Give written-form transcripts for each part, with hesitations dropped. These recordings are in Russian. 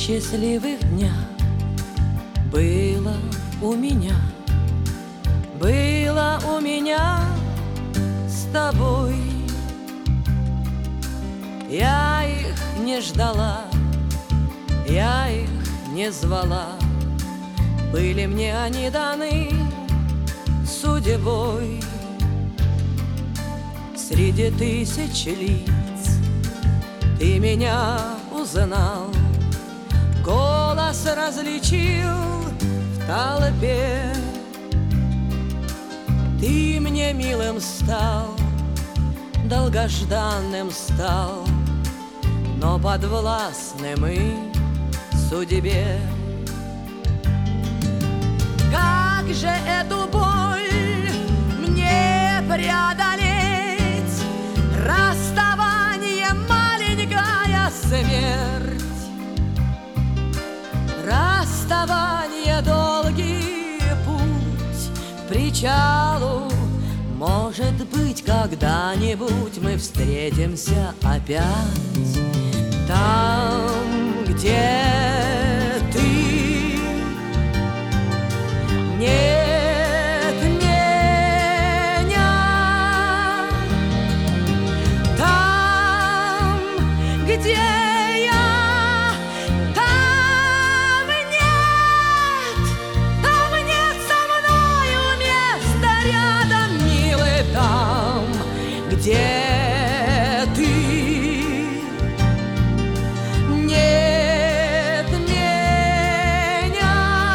счастливых дня было у меня с тобой. Я их не ждала, я их не звала, были мне они даны судьбой. Среди тысяч лиц ты меня узнал, голос различил в толпе. Ты мне милым стал, долгожданным стал, но подвластным и судьбе. Как же эту боль мне преодолеть? Расставание, маленькая смерть, расставание, долгий путь к причалу. Может быть, когда-нибудь мы встретимся опять там, где ты. Нет меня там, где я. Там нет со мною места рядом, милый, там, где ты. Нет меня.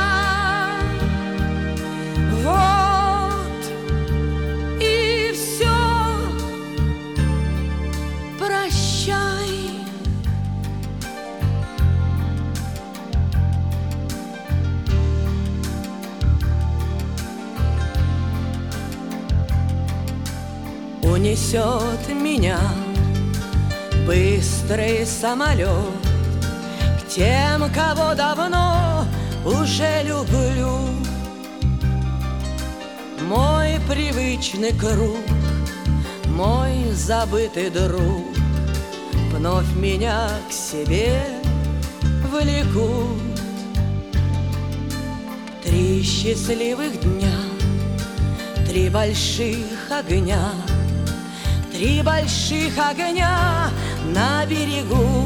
Вот и все. Прощай. Унесет меня быстрый самолет к тем, кого давно уже люблю. Мой привычный круг, мой забытый друг вновь меня к себе влекут. 3 счастливых дня, 3 больших огня, 3 больших огня на берегу.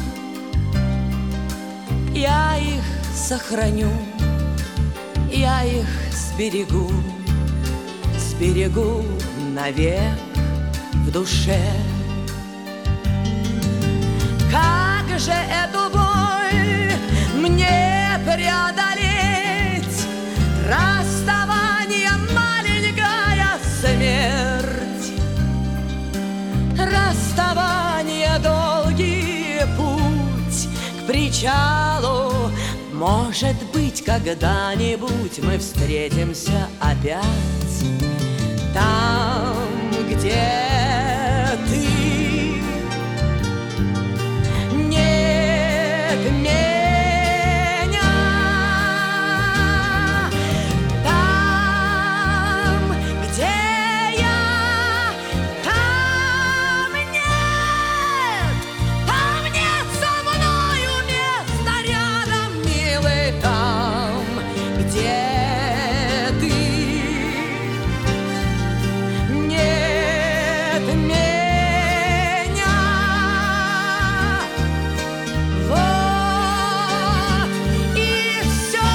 Я их сохраню, я их сберегу, сберегу навек в душе. Как же эту боль мне преодолеть? Расставание, маленькая смерть, расставание, долгий путь к причалу. Может быть, когда-нибудь мы встретимся опять там, где ты. Нет меня там, где я. Там нет со мною места рядом, милый, там, где ты. Нет меня. Вот и все.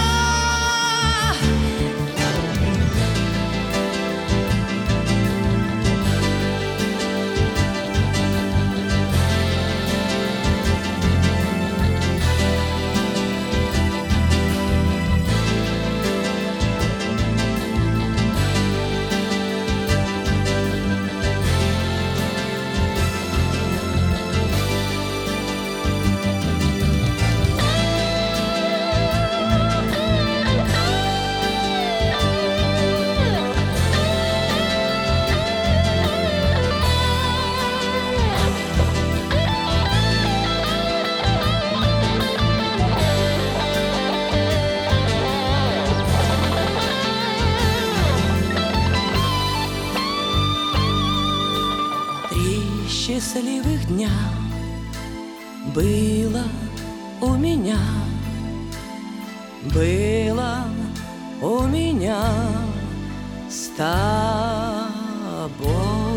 счастливых дня было у меня, было у меня с тобой.